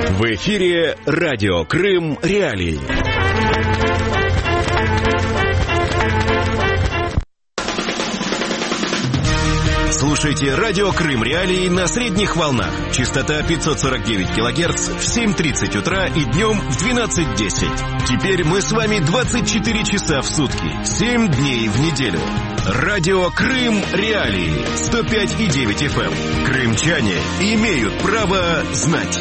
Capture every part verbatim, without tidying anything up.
В эфире радио Крым Реалии. Слушайте радио Крым Реалии на средних волнах. Частота пятьсот сорок девять килогерц в семь тридцать утра и днем в двенадцать десять. Теперь мы с вами двадцать четыре часа в сутки, семь дней в неделю. Радио Крым Реалии. сто пять и девять эф эм. Крымчане имеют право знать.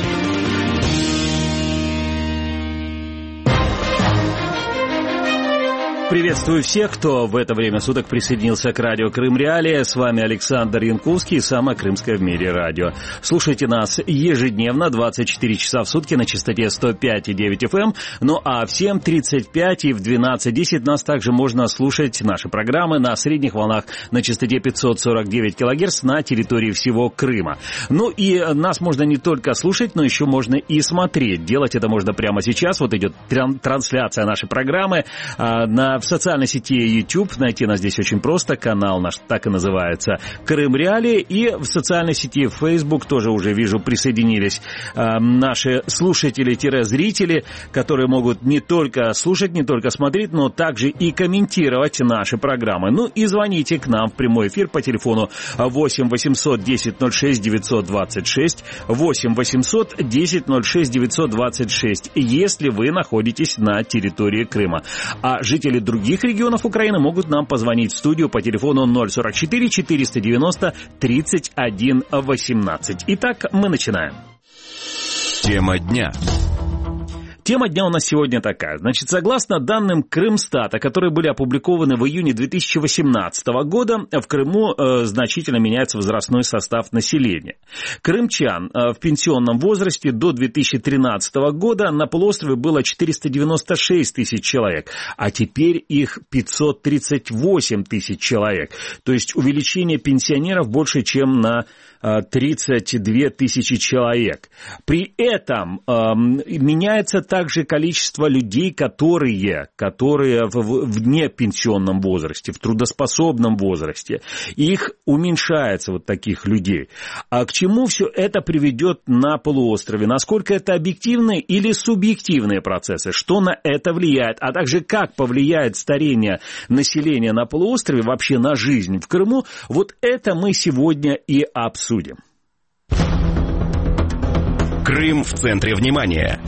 Приветствую всех, кто в это время суток присоединился к радио Крым Реалия. С вами Александр Янковский, самое крымское в мире радио. Слушайте нас ежедневно, двадцать четыре часа в сутки на частоте сто пять и девять эф эм. Ну а в семь тридцать пять и в двенадцать десять нас также можно слушать наши программы на средних волнах на частоте пятьсот сорок девять килогерц на территории всего Крыма. Ну и нас можно не только слушать, но еще можно и смотреть. Делать это можно прямо сейчас. Вот идет трансляция нашей программы на в социальной сети YouTube. Найти нас здесь очень просто. Канал наш так и называется Крым Реалии. И в социальной сети Facebook тоже уже вижу присоединились э, наши слушатели-зрители, которые могут не только слушать, не только смотреть, но также и комментировать наши программы. Ну и звоните к нам в прямой эфир по телефону восемь восемьсот десять ноль шесть девятьсот двадцать шесть, восемь восемьсот десять ноль шесть девятьсот двадцать шесть, если вы находитесь на территории Крыма. А жители других регионов Украины могут нам позвонить в студию по телефону ноль сорок четыре четыреста девяносто тридцать один восемнадцать. Итак, мы начинаем. Тема дня. Тема дня у нас сегодня такая. Значит, согласно данным Крымстата, которые были опубликованы в июне две тысячи восемнадцатого года, в Крыму э, значительно меняется возрастной состав населения. Крымчан э, в пенсионном возрасте до две тысячи тринадцатого года на полуострове было четыреста девяносто шесть тысяч человек, а теперь их пятьсот тридцать восемь тысяч человек. То есть увеличение пенсионеров больше, чем на тридцать две тысячи человек. При этом э, меняется также количество людей, которые, которые в, в непенсионном возрасте, в трудоспособном возрасте. Их уменьшается, вот таких людей. А к чему все это приведет на полуострове? Насколько это объективные или субъективные процессы? Что на это влияет? А также как повлияет старение населения на полуострове, вообще на жизнь в Крыму? Вот это мы сегодня и обсудим. Судим. Крым в центре внимания.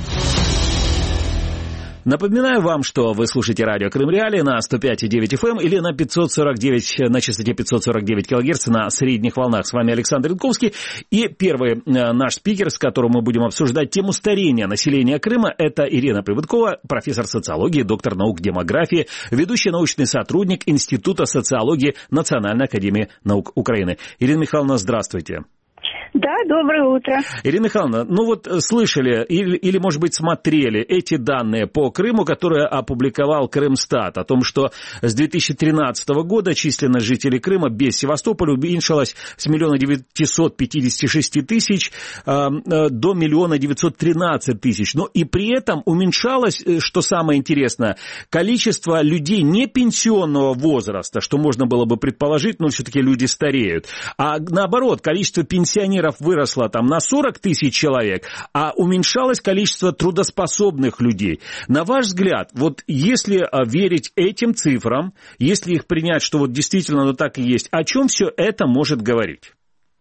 Напоминаю вам, что вы слушаете радио Крым Реалии на сто пять и девять эф эм или на пятьсот сорок девять, на частоте пятьсот сорок девять килогерц на средних волнах. С вами Александр Янковский. И первый наш спикер, с которым мы будем обсуждать тему старения населения Крыма, это Ирина Прибыткова, профессор социологии, доктор наук демографии, ведущий научный сотрудник Института социологии Национальной академии наук Украины. Ирина Михайловна, здравствуйте. Да, доброе утро. Ирина Михайловна, ну вот слышали или, или, может быть, смотрели эти данные по Крыму, которые опубликовал Крымстат, о том, что с две тысячи тринадцатого года численность жителей Крыма без Севастополя уменьшилась с миллиона девятисот пятидесяти шести тысяч э, до миллиона девятьсот тринадцать тысяч. Но и при этом уменьшалось, что самое интересное, количество людей не пенсионного возраста, что можно было бы предположить, но все-таки люди стареют. А наоборот, количество пенсионеров выросло там на сорок тысяч человек, а уменьшалось количество трудоспособных людей. На ваш взгляд, вот если верить этим цифрам, если их принять, что вот действительно оно так и есть, о чем все это может говорить?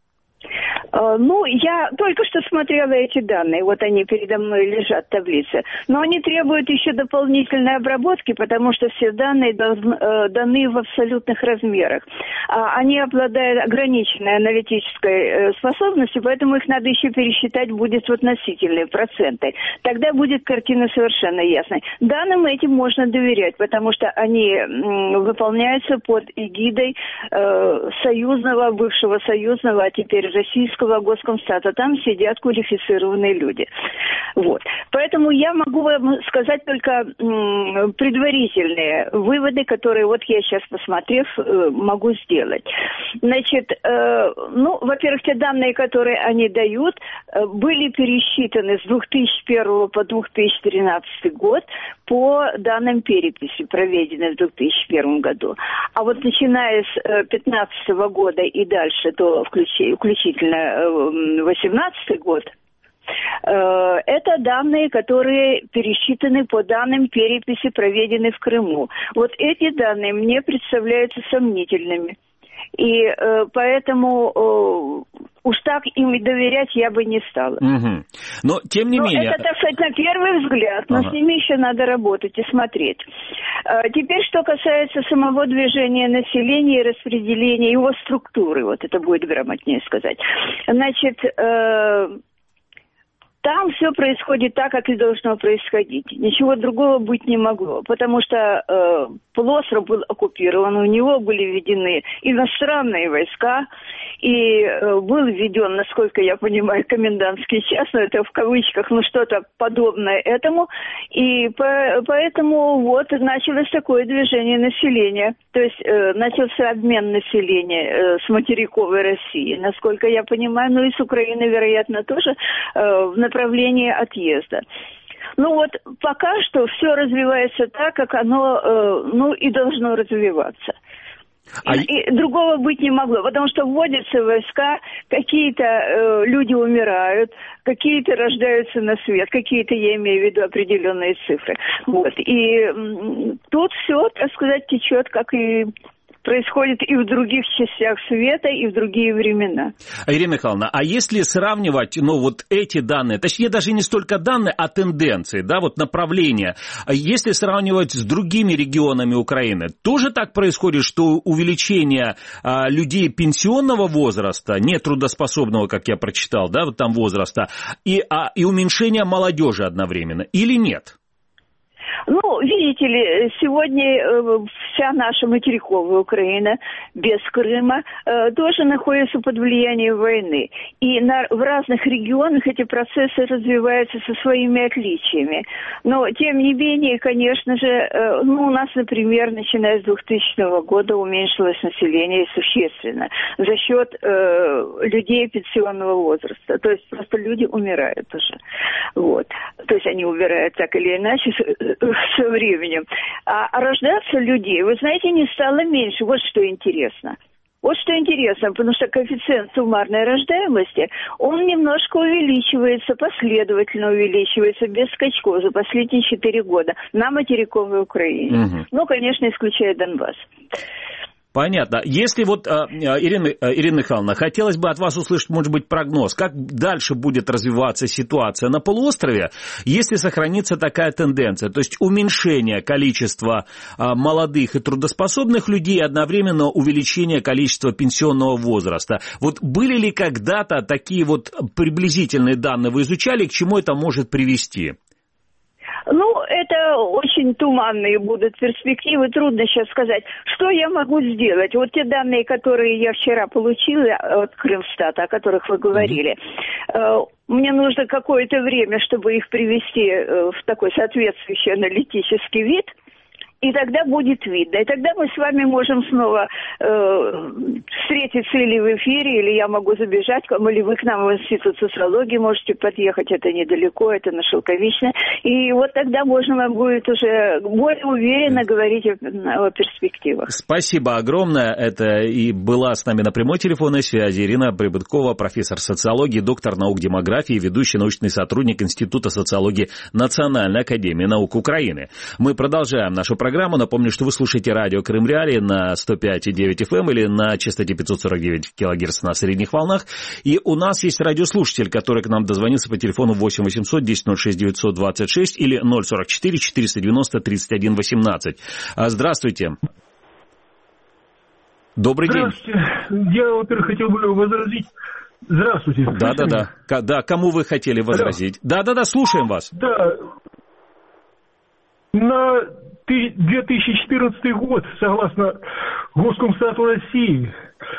Ну, я только что смотрела эти данные, вот они передо мной лежат в таблице, но они требуют еще дополнительной обработки, потому что все данные должны, э, даны в абсолютных размерах. А, они обладают ограниченной аналитической э, способностью, поэтому их надо еще пересчитать будет в относительные проценты. Тогда будет картина совершенно ясной. Данным этим можно доверять, потому что они м, выполняются под эгидой э, союзного, бывшего союзного, а теперь российского Госкомстата. Там сидят квалифицированные люди. Вот. Поэтому я могу вам сказать только м, предварительные выводы, которые вот я сейчас, посмотрев, э, могу сделать. Значит, э, ну, во-первых, те данные, которые они дают, э, были пересчитаны с две тысячи первого по две тысячи тринадцатый год по данным переписи, проведенной в две тысячи первом году. А вот начиная с две тысячи пятнадцатого года и дальше, то включительно две тысячи восемнадцатый год, Это данные, которые пересчитаны по данным переписи, проведенной в Крыму. Вот эти данные мне представляются сомнительными. И э, поэтому э, уж так им и доверять я бы не стала. Угу. Но, тем не Но менее... это, так сказать, на первый взгляд, но ага. с ними еще надо работать и смотреть. Э, теперь, что касается самого движения населения и распределения его структуры, вот это будет грамотнее сказать. Значит... Э, Там все происходит так, как и должно происходить. Ничего другого быть не могло, потому что э, полуостров был оккупирован, у него были введены иностранные войска, и э, был введен, насколько я понимаю, комендантский час, но это в кавычках, ну что-то подобное этому, и по, поэтому вот началось такое движение населения, то есть э, начался обмен населения э, с материковой России, насколько я понимаю, ну и с Украины, вероятно, тоже э, в направлении отъезда. Ну вот пока что все развивается так, как оно, э, ну и должно развиваться. А... И, и другого быть не могло, потому что вводятся войска, какие-то э, люди умирают, какие-то рождаются на свет, какие-то, я имею в виду, определенные цифры. Вот. И м, тут все, так сказать, течет, как и... происходит и в других частях света, и в другие времена. Ирина Михайловна, а если сравнивать, ну, вот эти данные, точнее, даже не столько данные, а тенденции, да, вот направления, если сравнивать с другими регионами Украины, тоже так происходит, что увеличение а, людей пенсионного возраста, нетрудоспособного, как я прочитал, да, вот там возраста, и, а, и уменьшение молодежи одновременно, или нет? Ну, видите ли, сегодня э, вся наша материковая Украина без Крыма э, тоже находится под влиянием войны. И на, в разных регионах эти процессы развиваются со своими отличиями. Но, тем не менее, конечно же, э, ну, у нас, например, начиная с двухтысячного года уменьшилось население существенно за счет э, людей пенсионного возраста. То есть просто люди умирают уже. Вот. То есть они умирают так или иначе со временем. А рождаться людей, вы знаете, не стало меньше. Вот что интересно. Вот что интересно, потому что коэффициент суммарной рождаемости, он немножко увеличивается, последовательно увеличивается, без скачков за последние четыре года на материковой Украине. Угу. Ну, конечно, исключая Донбасс. Понятно. Если вот, Ирина, Ирина Михайловна, хотелось бы от вас услышать, может быть, прогноз, как дальше будет развиваться ситуация на полуострове, если сохранится такая тенденция, то есть уменьшение количества молодых и трудоспособных людей, одновременно увеличение количества пенсионного возраста. Вот были ли когда-то такие вот приблизительные данные вы изучали, к чему это может привести? Ну, это очень туманные будут перспективы, трудно сейчас сказать. Что я могу сделать? Вот те данные, которые я вчера получила от Крымстата, о которых вы говорили, mm-hmm. мне нужно какое-то время, чтобы их привести в такой соответствующий аналитический вид. И тогда будет видно. И тогда мы с вами можем снова э, встретиться или в эфире, или я могу забежать, или вы к нам в Институт социологии можете подъехать, это недалеко, это на Шелковичной. И вот тогда можно будет уже более уверенно говорить о, о перспективах. Спасибо огромное. Это и была с нами на прямой телефонной связи Ирина Прибыткова, профессор социологии, доктор наук демографии, ведущий научный сотрудник Института социологии Национальной академии наук Украины. Мы продолжаем нашу программу. Программу. Напомню, что вы слушаете радио Крым Реалии на сто пять и девять эф эм или на частоте пятьсот сорок девять килогерц на средних волнах. И у нас есть радиослушатель, который к нам дозвонился по телефону восемь восемьсот десять ноль шесть девятьсот двадцать шесть или ноль сорок четыре четыреста девяносто тридцать один восемнадцать. Здравствуйте. Добрый Здравствуйте. день. Здравствуйте. Я, во-первых, хотел бы возразить. Здравствуйте. Да, да, да. Да, кому вы хотели возразить? Да, да, да, слушаем вас. Да. На две тысячи четырнадцатый год, согласно Госкомстату России,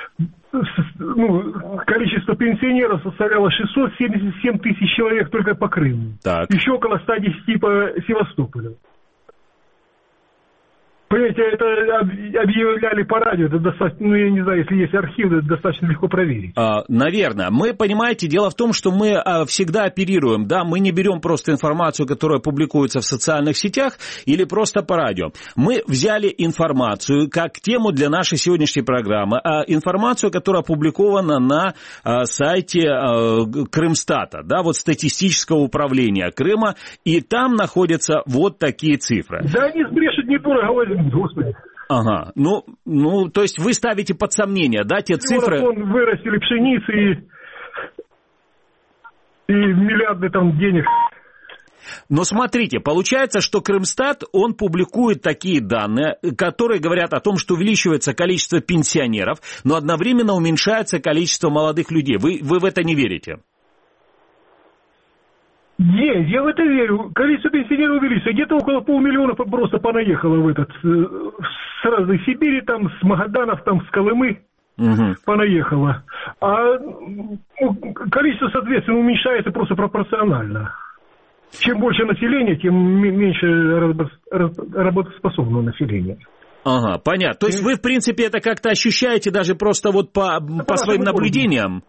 ну, количество пенсионеров составляло шестьсот семьдесят семь тысяч человек только по Крыму. Так. Еще около ста десяти по Севастополю. Понимаете, это объявляли по радио, это достаточно, ну, я не знаю, если есть архив, это достаточно легко проверить. А, наверное. Мы, понимаете, дело в том, что мы а, всегда оперируем, да, мы не берем просто информацию, которая публикуется в социальных сетях или просто по радио. Мы взяли информацию как тему для нашей сегодняшней программы, а информацию, которая опубликована на а, сайте а, Крымстата, да, вот статистического управления Крыма, и там находятся вот такие цифры. Да они сбрешут недорого, господи. Ага, ну, ну, то есть вы ставите под сомнение, да, те цифры... Вырастили пшеницы и, и миллиарды там денег. Но смотрите, получается, что Крымстат, он публикует такие данные, которые говорят о том, что увеличивается количество пенсионеров, но одновременно уменьшается количество молодых людей. Вы, вы в это не верите? Нет, я в это верю. Количество пенсионеров увеличится. Где-то около полмиллиона просто понаехало в этот, с разной Сибири, там, с Магаданов, там, с Колымы. Угу. Понаехало. А ну, количество, соответственно, уменьшается просто пропорционально. Чем больше населения, тем меньше работоспособного населения. Ага, понятно. То есть вы, в принципе, это как-то ощущаете даже просто вот по, по своим наблюдениям?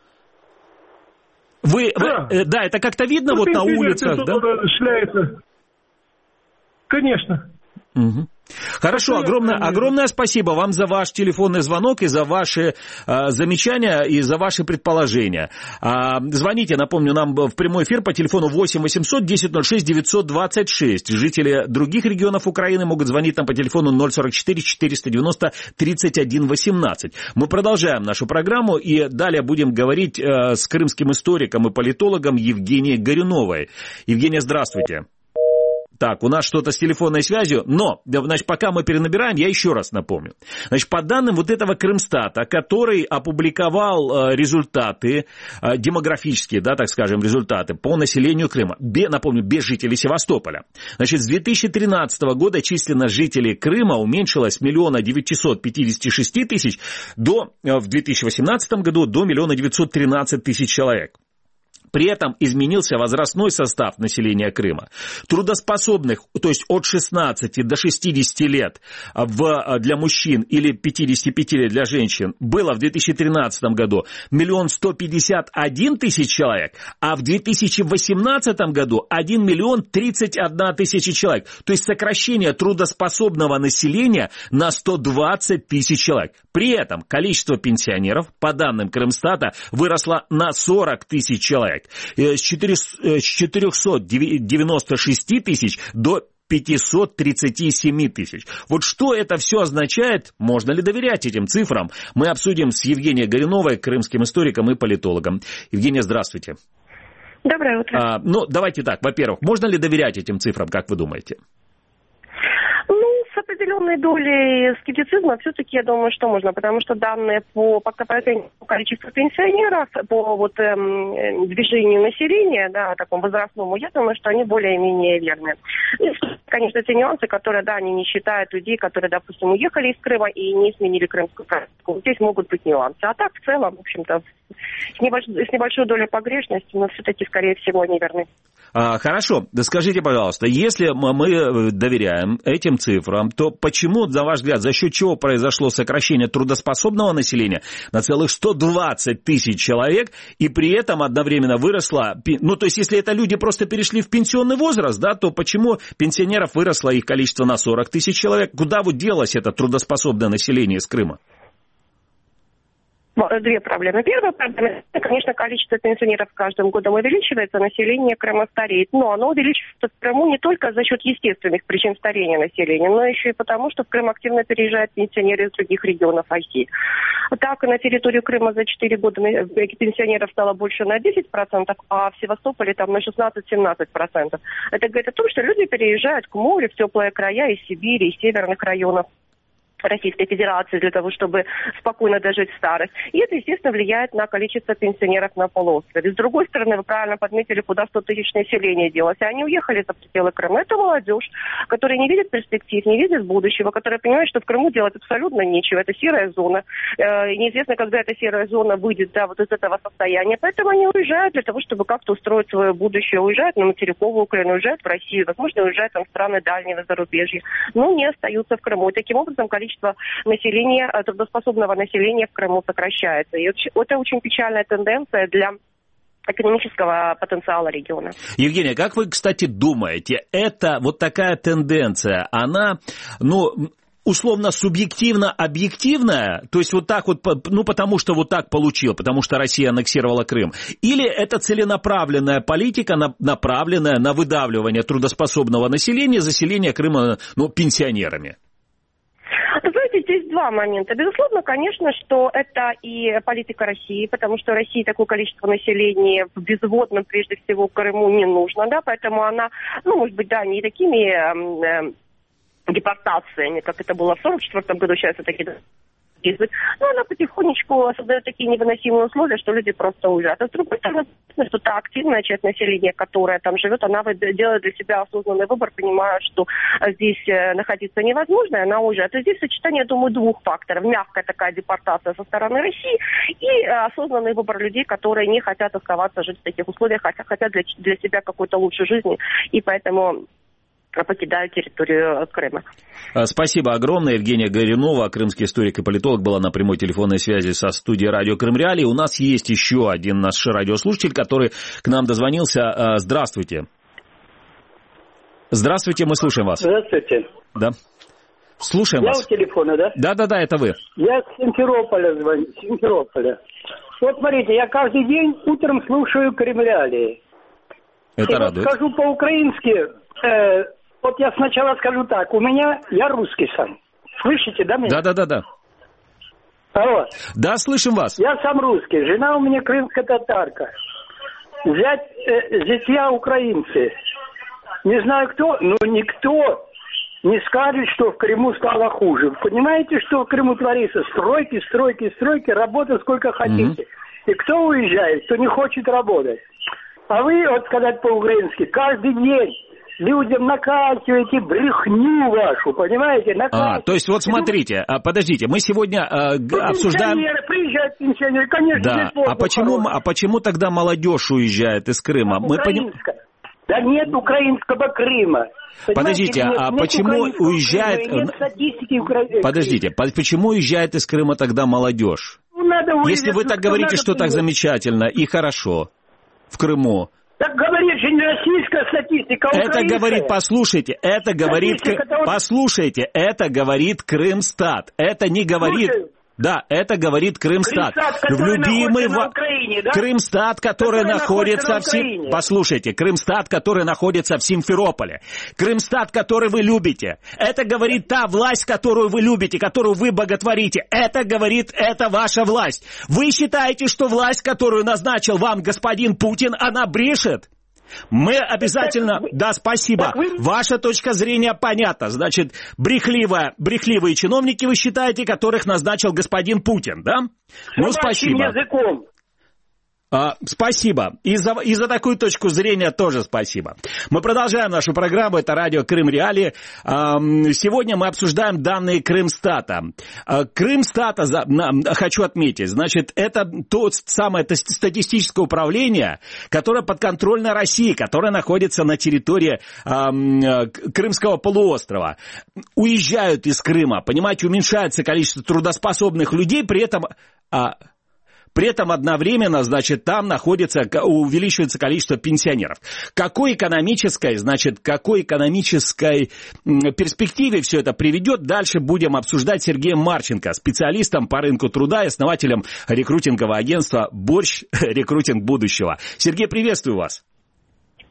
Вы, да. Вы, да, это как-то видно ну, вот на улицах, да? Шляется. Конечно. Угу. Хорошо, огромное, огромное спасибо вам за ваш телефонный звонок и за ваши э, замечания и за ваши предположения. А, звоните, напомню, нам в прямой эфир по телефону восемь восемьсот десять ноль шесть девятьсот двадцать шесть. Жители других регионов Украины могут звонить нам по телефону ноль сорок четыре четыреста девяносто тридцать один восемнадцать. Мы продолжаем нашу программу и далее будем говорить э, с крымским историком и политологом Евгенией Горюновой. Евгения, здравствуйте. Так, у нас что-то с телефонной связью, но, значит, пока мы перенабираем, я еще раз напомню. Значит, по данным вот этого Крымстата, который опубликовал э, результаты, э, демографические, да, так скажем, результаты по населению Крыма, бе, напомню, без жителей Севастополя. Значит, с две тысячи тринадцатого года численность жителей Крыма уменьшилась с миллиона девятисот пятидесяти шести тысяч до, э, в две тысячи восемнадцатом году до миллиона девятисот тринадцати тысяч человек. При этом изменился возрастной состав населения Крыма. Трудоспособных, то есть от шестнадцати до шестидесяти лет в, для мужчин или пятидесяти пяти лет для женщин было в две тысячи тринадцатом году миллион сто пятьдесят один тысяч человек, а в две тысячи восемнадцатом году один миллион тридцать одна тысяча человек. То есть сокращение трудоспособного населения на сто двадцать тысяч человек. При этом количество пенсионеров, по данным Крымстата, выросло на сорок тысяч человек. С четырехсот девяноста шести тысяч до пятисот тридцати семи тысяч. Вот что это все означает, можно ли доверять этим цифрам, мы обсудим с Евгенией Горюновой, крымским историком и политологом. Евгения, здравствуйте. Доброе утро. А, ну, давайте так, во-первых, можно ли доверять этим цифрам, как вы думаете? С определенной долей скептицизма все-таки я думаю, что можно, потому что данные по, по количеству пенсионеров, по вот, эм, движению населения, да, такому возрастному, я думаю, что они более-менее верны. И, конечно, те нюансы, которые, да, они не считают людей, которые, допустим, уехали из Крыма и не сменили крымскую практику. Здесь могут быть нюансы. А так, в целом, в общем-то, с небольшой, с небольшой долей погрешности, но все-таки, скорее всего, они верны. А, хорошо, скажите, пожалуйста, если мы доверяем этим цифрам, то почему, на ваш взгляд, за счет чего произошло сокращение трудоспособного населения на целых сто двадцать тысяч человек, и при этом одновременно выросло, ну, то есть, если это люди просто перешли в пенсионный возраст, да, то почему пенсионеров выросло их количество на сорок тысяч человек? Куда вот делось это трудоспособное население из Крыма? Две проблемы. Первая проблема, конечно, количество пенсионеров каждым годом увеличивается, население Крыма стареет. Но оно увеличивается в Крыму не только за счет естественных причин старения населения, но еще и потому, что в Крым активно переезжают пенсионеры из других регионов России. Так, на территорию Крыма за четыре года пенсионеров стало больше на десять процентов, а в Севастополе там на шестнадцать-семнадцать процентов. Это говорит о том, что люди переезжают к морю, в теплые края из Сибири, из северных районов. Российской Федерации для того, чтобы спокойно дожить в старость. И это, естественно, влияет на количество пенсионеров на полуострове. С другой стороны, вы правильно подметили, куда сто тысяч населения делось. Они уехали за пределы Крыма. Это молодежь, которая не видит перспектив, не видит будущего, которая понимает, что в Крыму делать абсолютно нечего. Это серая зона. И неизвестно, когда эта серая зона выйдет, да, вот из этого состояния. Поэтому они уезжают для того, чтобы как-то устроить свое будущее. Уезжают на материковую Украину, уезжают в Россию, возможно, уезжают там в страны дальнего зарубежья. Но не остаются в Крыму. И таким образом количество населения, трудоспособного населения в Крыму сокращается. И это очень печальная тенденция для экономического потенциала региона. Евгения, как вы, кстати, думаете, это вот такая тенденция, она, ну, условно субъективно объективная, то есть вот так вот, ну, потому что вот так получилось, потому что Россия аннексировала Крым, или это целенаправленная политика, направленная на выдавливание трудоспособного населения, заселение Крыма, ну, пенсионерами? Вы знаете, здесь два момента. Безусловно, конечно, что это и политика России, потому что России такое количество населения в безводном, прежде всего, Крыму не нужно, да, поэтому она, ну, может быть, да, не такими э, депортациями, как это было в сорок четвёртом году, сейчас это такие... Но она потихонечку создает такие невыносимые условия, что люди просто уезжают. А с другой стороны, что та активная часть населения, которая там живет, она делает для себя осознанный выбор, понимая, что здесь находиться невозможно, и она уезжает. И здесь сочетание, я думаю, двух факторов. Мягкая такая депортация со стороны России и осознанный выбор людей, которые не хотят оставаться жить в таких условиях, хотя хотят для, для себя какой-то лучшей жизни, и поэтому... покидают территорию Крыма. Спасибо огромное. Евгения Горюнова, крымский историк и политолог, была на прямой телефонной связи со студией радио Крым Реалии. У нас есть еще один наш радиослушатель, который к нам дозвонился. Здравствуйте. Здравствуйте, мы слушаем вас. Здравствуйте. Да. Слушаем Я вас. у телефона, да? Да-да-да, это вы. Я с Симферополя звоню. Симферополя. Вот смотрите, я каждый день утром слушаю Крым Реалии. Это и радует. Вот скажу по-украински... Э, Вот я сначала скажу так. У меня, я русский сам. Слышите, да, меня? Да-да-да-да. Алло. Да, слышим вас. Я сам русский. Жена у меня крымская татарка. Зять, э, зятья украинцы. Не знаю кто, но никто не скажет, что в Крыму стало хуже. Понимаете, что в Крыму творится? Стройки, стройки, стройки, работа сколько хотите. Mm-hmm. И кто уезжает, кто не хочет работать. А вы, вот сказать по-украински, каждый день людям накачиваете брехню вашу, понимаете? А, то есть вот смотрите, а, подождите, мы сегодня а, г- обсуждаем... Пенсионеры, приезжают пенсионеры, конечно, да. А почему, а почему тогда молодежь уезжает из Крыма? Мы поним... Да нет украинского Крыма. Понимаете, Подождите, нет, а нет почему уезжает... Крыма, нет статистики украинской. Подождите, почему уезжает из Крыма тогда молодежь? Ну, надо Если вы так говорите, что так замечательно и хорошо в Крыму... Так говорит же не российская статистика, а это говорит, послушайте, это говорит, статистика, послушайте, это говорит Крымстат, это не говорит... Слушай. Да, это говорит Крымстат. Крымстат, в любимый в... Украине, да? Крымстат, который, который находится, находится в Сим... Послушайте, Крымстат, который находится в Симферополе. Крымстат, который вы любите. Это говорит та власть, которую вы любите, которую вы боготворите. Это говорит, это ваша власть. Вы считаете, что власть, которую назначил вам господин Путин, она брешет? Мы обязательно... Так, да, спасибо. Вы... Ваша точка зрения понятна. Значит, брехливо, брехливые чиновники, вы считаете, которых назначил господин Путин, да? Ну, спасибо. Языком. А, спасибо. И за, и за такую точку зрения тоже спасибо. Мы продолжаем нашу программу. Это радио Крым Реалии. А, сегодня мы обсуждаем данные Крымстата. А, Крымстата, за, на, хочу отметить, значит, это то самое статистическое управление, которое подконтрольно России, которое находится на территории а, Крымского полуострова. Уезжают из Крыма, понимаете, уменьшается количество трудоспособных людей, при этом... А, При этом одновременно, значит, там находится, увеличивается количество пенсионеров. Какой экономической, значит, какой экономической перспективе все это приведет, дальше будем обсуждать с Сергеем Марченко, специалистом по рынку труда и основателем рекрутингового агентства «Борщ. Рекрутинг будущего». Сергей, приветствую вас.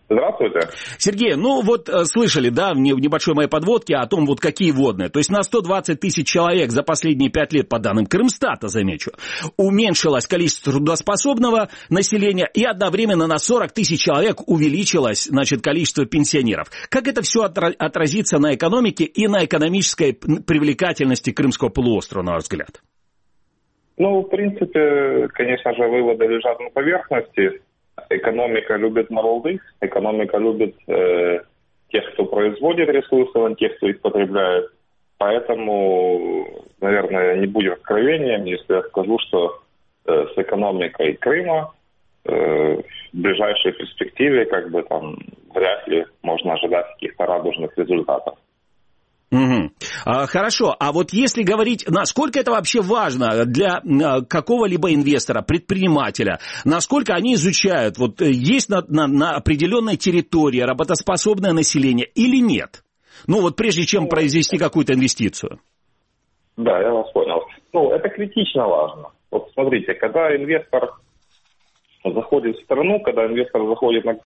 Здравствуйте. Сергей, ну вот слышали, да, в небольшой моей подводке о том, вот какие водные. То есть на сто двадцать тысяч человек за последние пять лет, по данным Крымстата, замечу, уменьшилось количество трудоспособного населения и одновременно на сорок тысяч человек увеличилось, значит, количество пенсионеров. Как это все отразится на экономике и на экономической привлекательности Крымского полуострова, на ваш взгляд? Ну, в принципе, конечно же, выводы лежат на поверхности. Экономика любит молодых, экономика любит э, тех, кто производит ресурсы, а не тех, кто их потребляет. Поэтому, наверное, не будет откровением, если я скажу, что э, с экономикой Крыма э, в ближайшей перспективе как бы там вряд ли можно ожидать каких-то радужных результатов. Угу. А, хорошо, а вот если говорить, насколько это вообще важно для а, какого-либо инвестора, предпринимателя, насколько они изучают, вот есть на, на, на определенной территории работоспособное население или нет? Ну вот прежде чем произвести какую-то инвестицию. Да, я вас понял. Ну, это критично важно. Вот смотрите, когда инвестор заходит в страну, когда инвестор заходит на